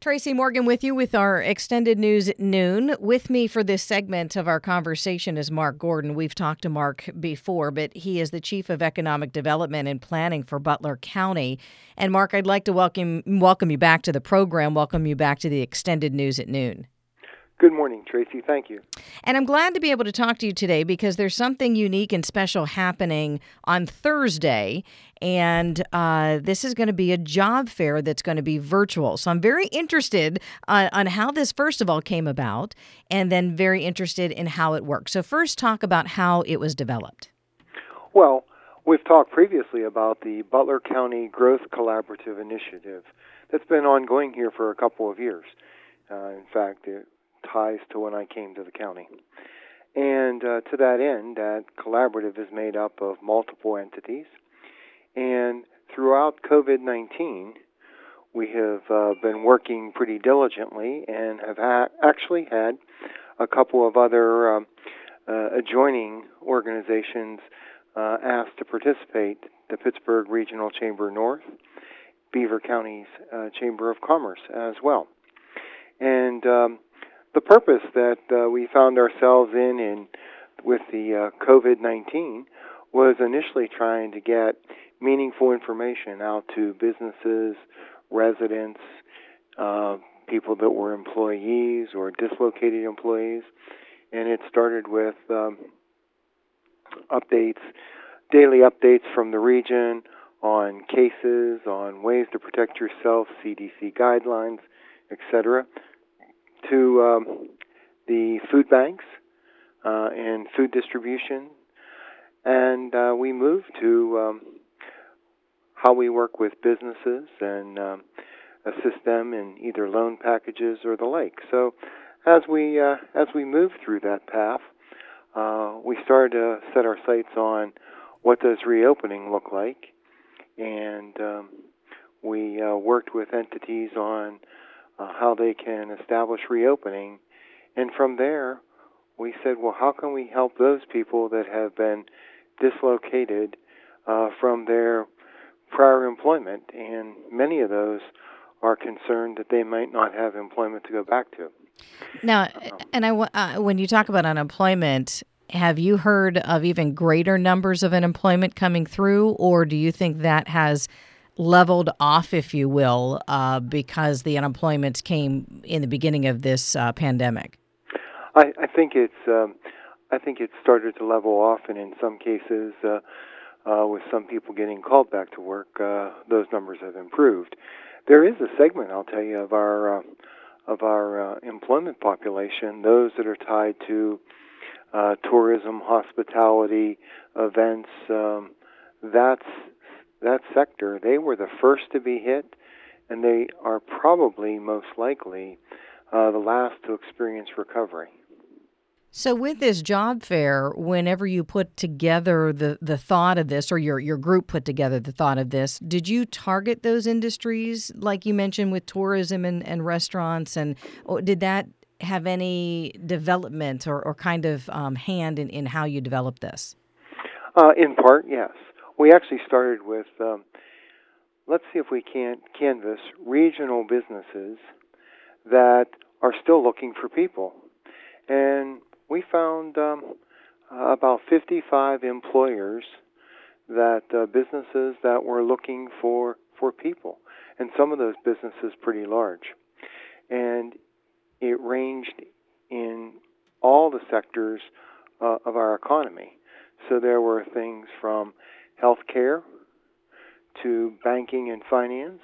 Tracy Morgan with you with our extended news at noon. With me for this segment of our conversation is Mark Gordon. We've talked to Mark before, but he is the Chief of Economic Development and Planning for Butler County. And Mark, I'd like to welcome you back to the program, welcome you back to the extended news at noon. Good morning, Tracy. Thank you. And I'm glad to be able to talk to you today because there's something unique and special happening on Thursday. And this is going to be a job fair that's going to be virtual. So I'm very interested on how this, first of all, came about, and then very interested in how it works. So first, talk about how it was developed. Well, we've talked previously about the Butler County Growth Collaborative Initiative that's been ongoing here for a couple of years. In fact, it ties to when I came to the county. And to that end, that collaborative is made up of multiple entities. And throughout COVID-19, we have been working pretty diligently and have actually had a couple of other adjoining organizations asked to participate, the Pittsburgh Regional Chamber North, Beaver County's Chamber of Commerce as well. And the purpose that we found ourselves in with the COVID-19 was initially trying to get meaningful information out to businesses, residents, people that were employees or dislocated employees. And it started with daily updates from the region on cases, on ways to protect yourself, CDC guidelines, etc., to the food banks and food distribution. And we moved to how we work with businesses and assist them in either loan packages or the like. So as we moved through that path, we started to set our sights on what does reopening look like, and we worked with entities on how they can establish reopening. And from there, we said, well, how can we help those people that have been dislocated from their prior employment? And many of those are concerned that they might not have employment to go back to. Now, and when you talk about unemployment, have you heard of even greater numbers of unemployment coming through, or do you think that has leveled off, if you will, because the unemployment came in the beginning of this pandemic? I think it's started to level off, and in some cases, with some people getting called back to work, those numbers have improved. There is a segment, I'll tell you, of our employment population, those that are tied to tourism, hospitality, events. That sector, they were the first to be hit, and they are probably most likely the last to experience recovery. So with this job fair, whenever you put together the thought of this, or your group put together the thought of this, did you target those industries like you mentioned with tourism and restaurants, and or did that have any development or kind of hand in how you developed this? In part, yes. We actually started with, let's see if we can't canvass regional businesses that are still looking for people. And we found about 55 employers, businesses that were looking for people. And some of those businesses pretty large. And it ranged in all the sectors of our economy. So there were things from healthcare to banking and finance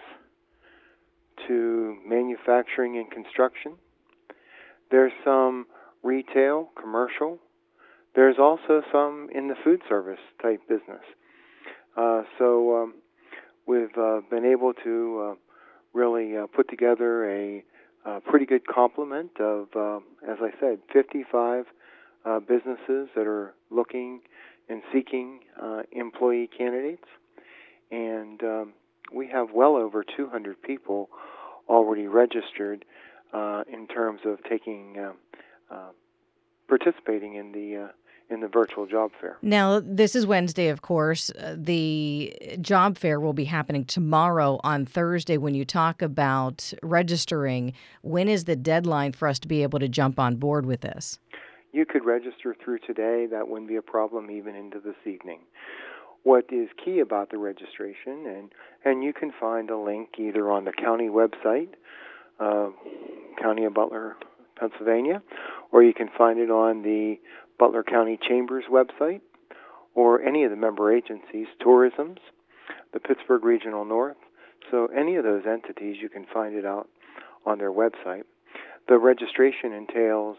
to manufacturing and construction. There's some retail, commercial. There's also some in the food service type business. So we've been able to really put together a pretty good complement of, as I said, 55 businesses that are looking and seeking employee candidates. And we have well over 200 people already registered in terms of participating in in the virtual job fair. Now, this is Wednesday, of course. The job fair will be happening tomorrow on Thursday. When you talk about registering, when is the deadline for us to be able to jump on board with this? You could register through today. That wouldn't be a problem even into this evening. What is key about the registration, and you can find a link either on the county website, County of Butler, Pennsylvania, or you can find it on the Butler County Chamber's website, or any of the member agencies, Tourism's, the Pittsburgh Regional North. So any of those entities, you can find it out on their website. The registration entails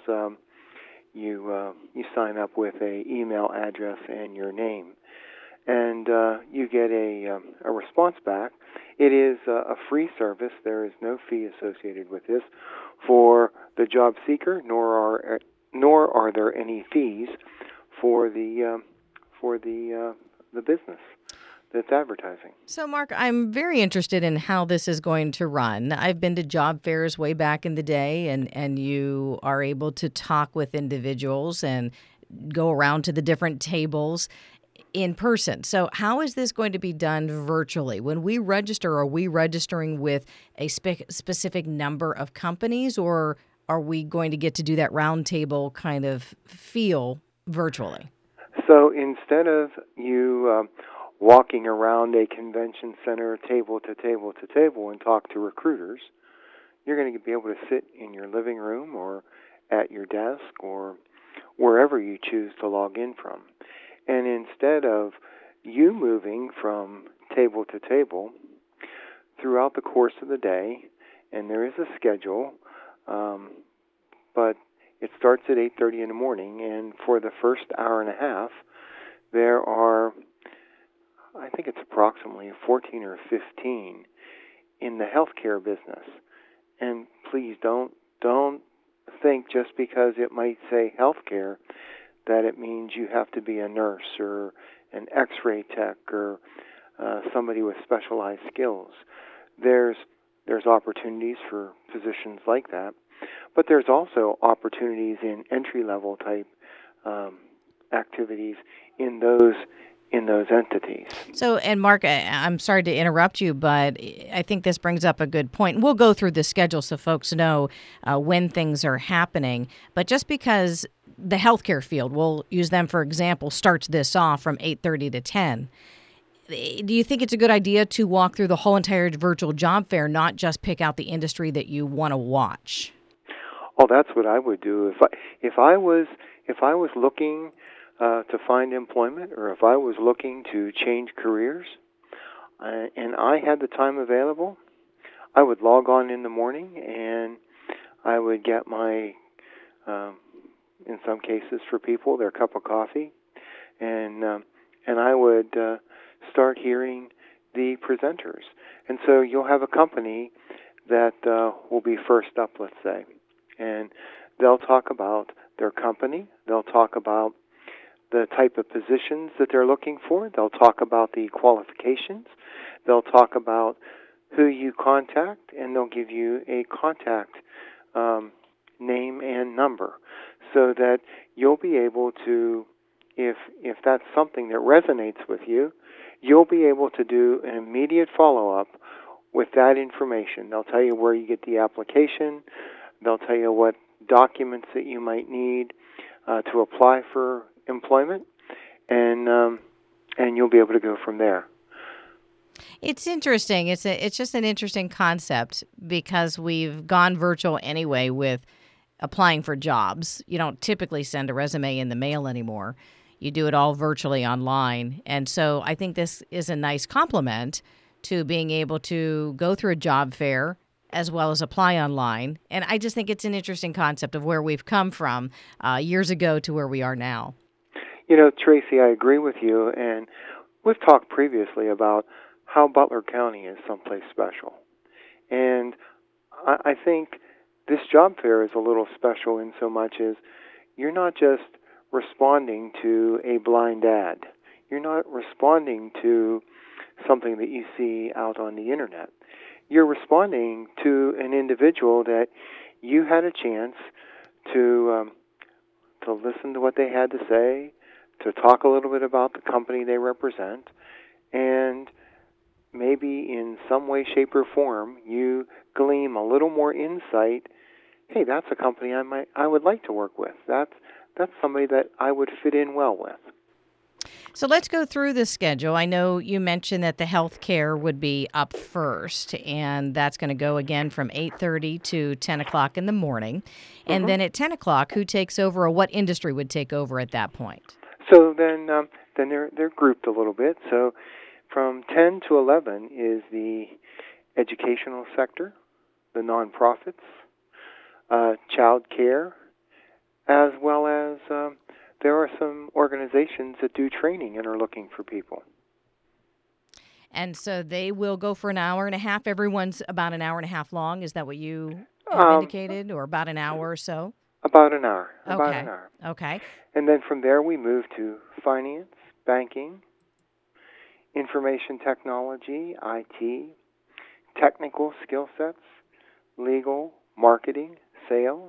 you sign up with a email address and your name, and you get a response back. It is a free service. There is no fee associated with this for the job seeker, nor are there any fees for the business that's advertising. So, Mark, I'm very interested in how this is going to run. I've been to job fairs way back in the day, and you are able to talk with individuals and go around to the different tables in person. So how is this going to be done virtually? When we register, are we registering with a specific number of companies, or are we going to get to do that round table kind of feel virtually? So instead of you walking around a convention center table to table to table and talk to recruiters, you're going to be able to sit in your living room or at your desk or wherever you choose to log in from. And instead of you moving from table to table throughout the course of the day, and there is a schedule, but it starts at 8:30 in the morning, and for the first hour and a half, there are, I think it's approximately 14 or 15 in the healthcare business. And please don't think just because it might say healthcare that it means you have to be a nurse or an x-ray tech or somebody with specialized skills. There's opportunities for positions like that, but there's also opportunities in entry-level type activities in those entities. So, and Mark, I'm sorry to interrupt you, but I think this brings up a good point. We'll go through the schedule so folks know when things are happening. But just because the healthcare field, we'll use them for example, starts this off from 8:30 to 10, do you think it's a good idea to walk through the whole entire virtual job fair, not just pick out the industry that you want to watch? Oh, that's what I would do if I was looking to find employment, or if I was looking to change careers, and I had the time available, I would log on in the morning and I would get my, in some cases for people, their cup of coffee, and I would start hearing the presenters. And so you'll have a company that will be first up, let's say, and they'll talk about their company. They'll talk about the type of positions that they're looking for. They'll talk about the qualifications. They'll talk about who you contact, and they'll give you a contact name and number so that you'll be able to, if that's something that resonates with you, you'll be able to do an immediate follow-up with that information. They'll tell you where you get the application. They'll tell you what documents that you might need to apply for employment, and you'll be able to go from there. It's interesting. It's just an interesting concept because we've gone virtual anyway with applying for jobs. You don't typically send a resume in the mail anymore. You do it all virtually online. And so I think this is a nice complement to being able to go through a job fair as well as apply online. And I just think it's an interesting concept of where we've come from years ago to where we are now. You know, Tracy, I agree with you, and we've talked previously about how Butler County is someplace special. And I think this job fair is a little special in so much as you're not just responding to a blind ad. You're not responding to something that you see out on the internet. You're responding to an individual that you had a chance to listen to what they had to say, to talk a little bit about the company they represent, and maybe in some way, shape, or form you glean a little more insight. Hey, that's a company I would like to work with. That's somebody that I would fit in well with. So let's go through the schedule. I know you mentioned that the health care would be up first, and that's going to go again from 8:30 to 10 o'clock in the morning. And then at 10 o'clock, who takes over, or what industry would take over at that point? So then they're grouped a little bit. So from 10 to 11 is the educational sector, the nonprofits, child care, as well as there are some organizations that do training and are looking for people. And so they will go for an hour and a half. Everyone's about an hour and a half long. Is that what you have indicated, or about an hour or so? About an hour. Okay. About an hour. Okay. And then from there we move to finance, banking, information technology, IT, technical skill sets, legal, marketing, sales.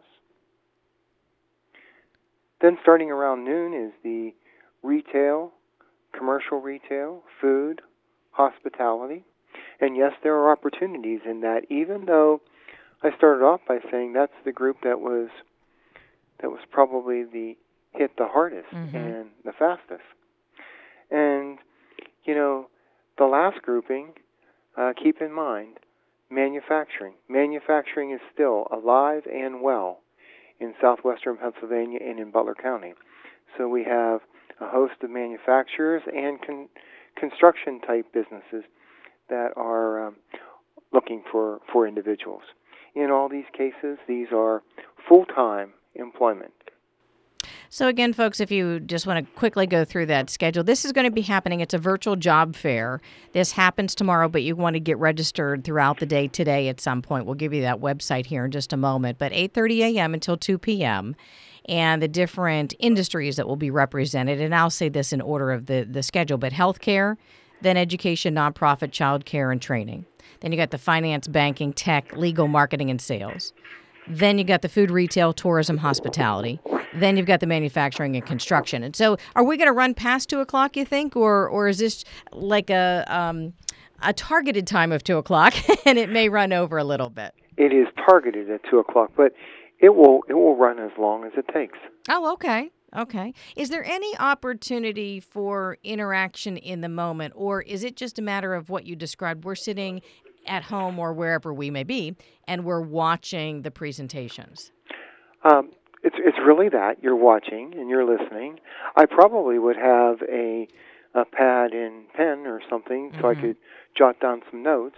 Then starting around noon is the retail, commercial retail, food, hospitality. And yes, there are opportunities in that, even though I started off by saying that's the group that was probably hit the hardest and the fastest. And, the last grouping, keep in mind, manufacturing. Manufacturing is still alive and well in southwestern Pennsylvania and in Butler County. So we have a host of manufacturers and construction-type businesses that are looking for individuals. In all these cases, these are full-time employment. So again, folks, if you just want to quickly go through that schedule, this is going to be happening. It's a virtual job fair. This happens tomorrow, but you want to get registered throughout the day today at some point. We'll give you that website here in just a moment. But 8:30 a.m. until 2 p.m., and the different industries that will be represented. And I'll say this in order of the schedule, but healthcare, then education, nonprofit, child care, and training. Then you got the finance, banking, tech, legal, marketing, and sales. Then you got the food, retail, tourism, hospitality. Then you've got the manufacturing and construction. And so are we going to run past 2 o'clock, you think? Or is this like a targeted time of 2 o'clock, and it may run over a little bit? It is targeted at 2 o'clock, but it will run as long as it takes. Oh, okay. Okay. Is there any opportunity for interaction in the moment, or is it just a matter of what you described? We're sitting at home or wherever we may be, and we're watching the presentations? It's really that. You're watching and you're listening. I probably would have a pad and pen or something so I could jot down some notes.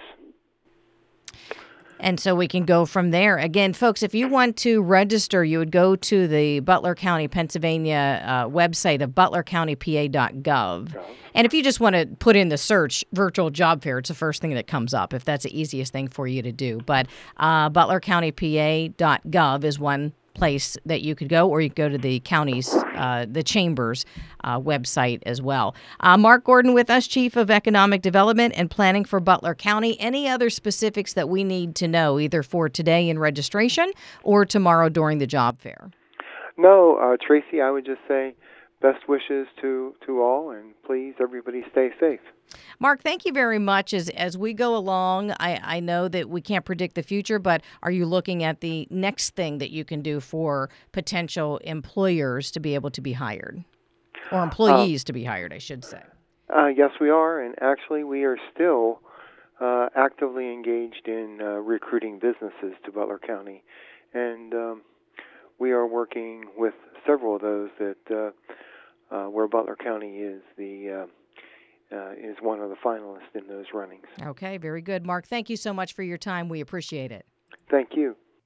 And so we can go from there. Again, folks, if you want to register, you would go to the Butler County, Pennsylvania website of butlercountypa.gov. And if you just want to put in the search virtual job fair, it's the first thing that comes up if that's the easiest thing for you to do. But butlercountypa.gov is one place that you could go, or you could go to the county's, the chamber's website as well. Mark Gordon with us, Chief of Economic Development and Planning for Butler County. Any other specifics that we need to know, either for today in registration or tomorrow during the job fair? No, Tracy, I would just say best wishes to all, and please, everybody stay safe. Mark, thank you very much. As we go along, I know that we can't predict the future, but are you looking at the next thing that you can do for potential employers to be able to be hired? Or employees to be hired, I should say. Yes, we are, and actually we are still actively engaged in recruiting businesses to Butler County. And we are working with several of those that where Butler County is is one of the finalists in those runnings. Okay, very good. Mark, thank you so much for your time. We appreciate it. Thank you.